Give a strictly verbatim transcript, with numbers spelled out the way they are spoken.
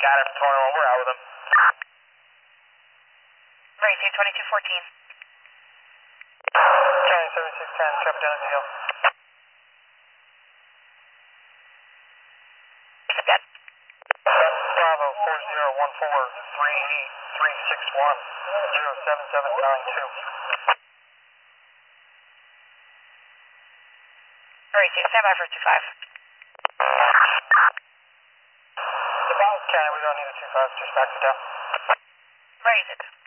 Got it, twenty-one, we're out with him. Right, two twenty-two fourteen. County seventy-six ten, traffic down at Hill. Dead. Bravo four zero one four three eight three six one zero seven seven nine two. Right, two, stand by for two five. The Dallas County, we don't need a two five, just back it down. Raise it.